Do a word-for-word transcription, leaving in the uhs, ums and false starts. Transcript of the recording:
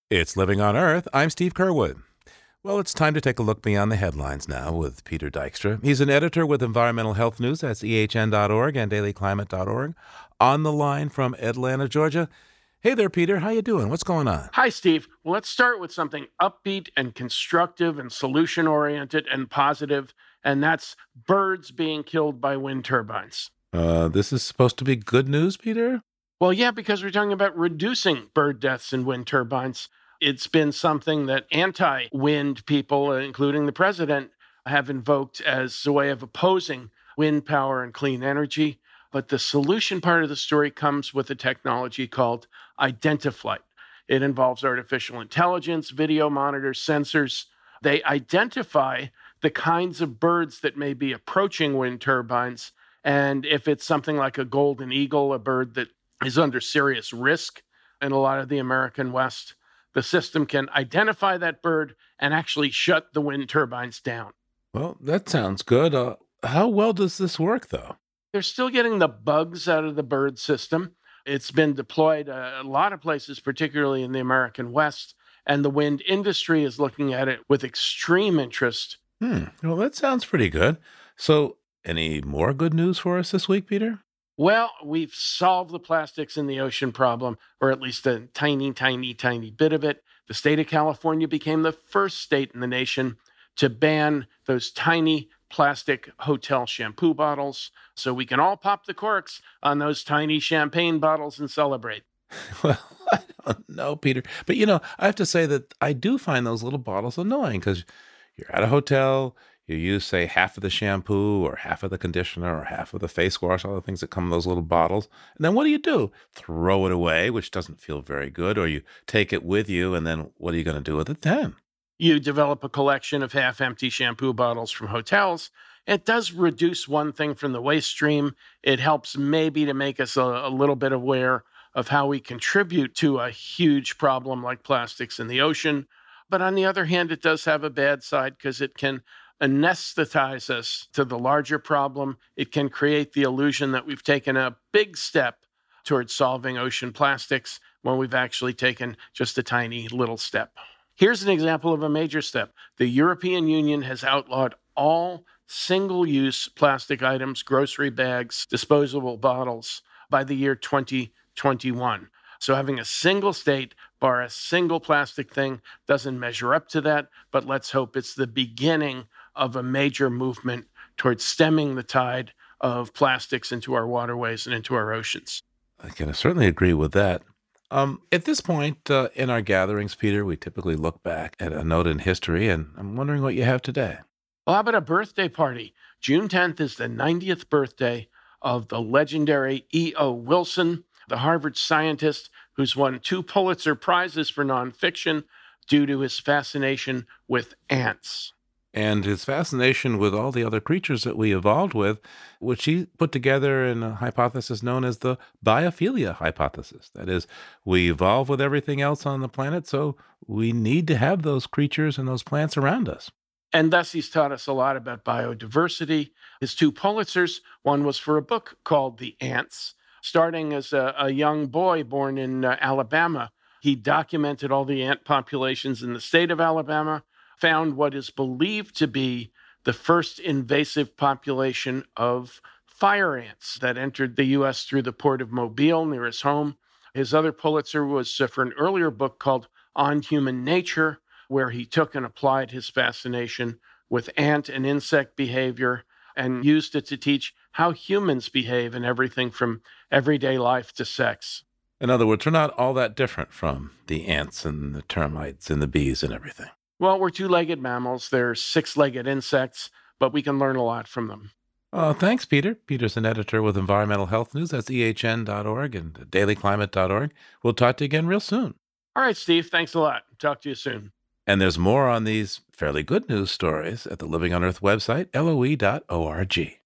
It's Living on Earth. I'm Steve Curwood. Well, it's time to take a look beyond the headlines now with Peter Dykstra. He's an editor with Environmental Health News. That's E H N dot org and daily climate dot org. On the line from Atlanta, Georgia. Hey there, Peter. How you doing? What's going on? Hi, Steve. Well, let's start with something upbeat and constructive and solution-oriented and positive, and that's birds being killed by wind turbines. Uh, this is supposed to be good news, Peter? Well, yeah, because we're talking about reducing bird deaths in wind turbines. It's been something that anti-wind people, including the president, have invoked as a way of opposing wind power and clean energy. But the solution part of the story comes with a technology called Identiflight. It involves artificial intelligence, video monitors, sensors. They identify the kinds of birds that may be approaching wind turbines. And if it's something like a golden eagle, a bird that is under serious risk in a lot of the American West, the system can identify that bird and actually shut the wind turbines down. Well, that sounds good. Uh, how well does this work, though? They're still getting the bugs out of the bird system. It's been deployed uh, a lot of places, particularly in the American West, and the wind industry is looking at it with extreme interest. Hmm. Well, that sounds pretty good. So, any more good news for us this week, Peter? Well, we've solved the plastics in the ocean problem, or at least a tiny, tiny, tiny bit of it. The state of California became the first state in the nation to ban those tiny plastic hotel shampoo bottles, so we can all pop the corks on those tiny champagne bottles and celebrate. Well, I don't know, Peter. But, you know, I have to say that I do find those little bottles annoying because you're at a hotel, you use, say, half of the shampoo or half of the conditioner or half of the face wash, all the things that come in those little bottles. And then what do you do? Throw it away, which doesn't feel very good, or you take it with you, and then what are you going to do with it then? You develop a collection of half-empty shampoo bottles from hotels. It does reduce one thing from the waste stream. It helps maybe to make us a, a little bit aware of how we contribute to a huge problem like plastics in the ocean. But on the other hand, it does have a bad side because it can anesthetize us to the larger problem. It can create the illusion that we've taken a big step towards solving ocean plastics when we've actually taken just a tiny little step. Here's an example of a major step. The European Union has outlawed all single-use plastic items, grocery bags, disposable bottles by the year twenty twenty-one. So having a single state bar a single plastic thing doesn't measure up to that, but let's hope it's the beginning of a major movement towards stemming the tide of plastics into our waterways and into our oceans. I can certainly agree with that. Um, at this point uh, in our gatherings, Peter, we typically look back at a note in history, and I'm wondering what you have today. Well, how about a birthday party? June tenth is the ninetieth birthday of the legendary E O Wilson, the Harvard scientist who's won two Pulitzer Prizes for nonfiction due to his fascination with ants. And his fascination with all the other creatures that we evolved with, which he put together in a hypothesis known as the biophilia hypothesis. That is, we evolve with everything else on the planet, so we need to have those creatures and those plants around us. And thus he's taught us a lot about biodiversity. His two Pulitzers, one was for a book called The Ants. Starting as a, a young boy born in uh, Alabama, he documented all the ant populations in the state of Alabama, found what is believed to be the first invasive population of fire ants that entered the U S through the port of Mobile near his home. His other Pulitzer was uh, for an earlier book called On Human Nature, where he took and applied his fascination with ant and insect behavior and used it to teach how humans behave in everything from everyday life to sex. In other words, we're not all that different from the ants and the termites and the bees and everything. Well, we're two-legged mammals. They're six-legged insects, but we can learn a lot from them. Oh, thanks, Peter. Peter's an editor with Environmental Health News. That's E H N dot org and daily climate dot org. We'll talk to you again real soon. All right, Steve. Thanks a lot. Talk to you soon. And there's more on these fairly good news stories at the Living on Earth website, L O E dot org.